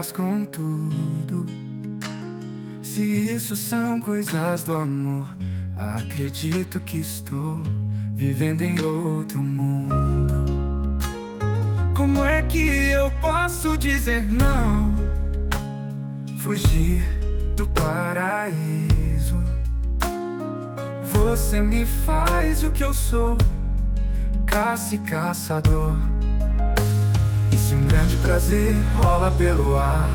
faz com tudo. Se isso são coisas do amor, acredito que estou vivendo em outro mundo. Como é que eu posso dizer não? Fugir do paraíso. Você me faz o que eu sou, caça e caçador. E se um grande prazer rola pelo ar,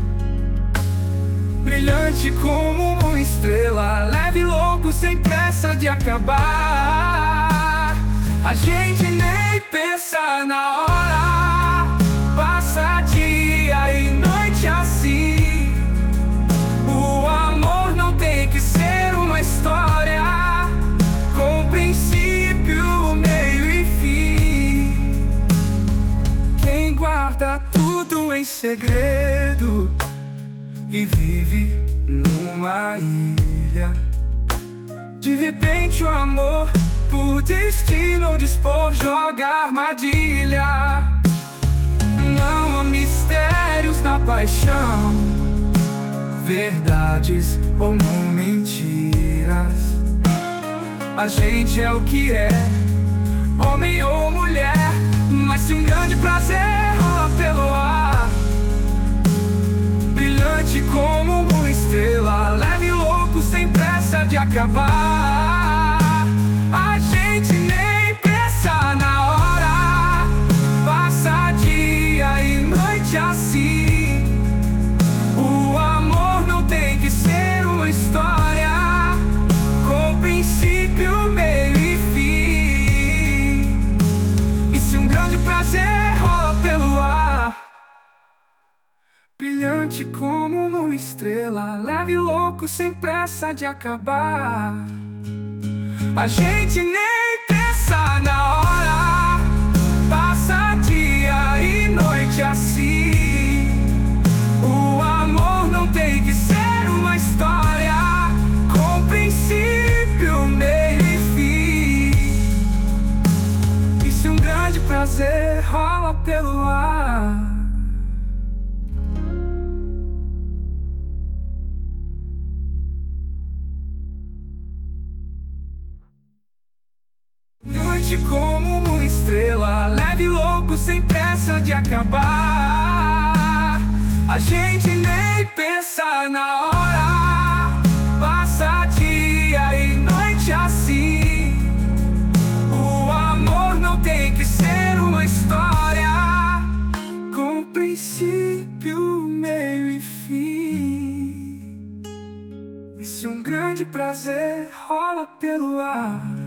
brilhante como uma estrela, leve e louco sem pressa de acabar. A gente nem pensa na hora, passa dia e noite assim. O amor não tem que ser uma história com princípio, meio e fim. Quem guarda tudo em segredo e vive numa ilha. De repente o amor, por destino, dispor, joga armadilha. Não há mistérios na paixão, verdades ou não mentiras. A gente é o que é, homem ou mulher. Mas se um grande prazer rola pelo ar, brilhante como uma estrela, leve e louco sem pressa de acabar. A gente nem pensa na hora, passa dia e noite assim. O amor não tem que ser uma história com princípio, meio e fim. E se um grande prazer rola pelo ar, brilhante como uma estrela, leve e louco sem pressa de acabar. A gente nem pensa na hora, passa dia e noite assim. O amor não tem que ser uma história com princípio, meio e fim. E se um grande prazer rola pelo ar, noite como uma estrela, leve e louco sem pressa de acabar. A gente nem pensa na hora, passa dia e noite assim. O amor não tem que ser uma história com princípio, meio e fim. E se um grande prazer rola pelo ar,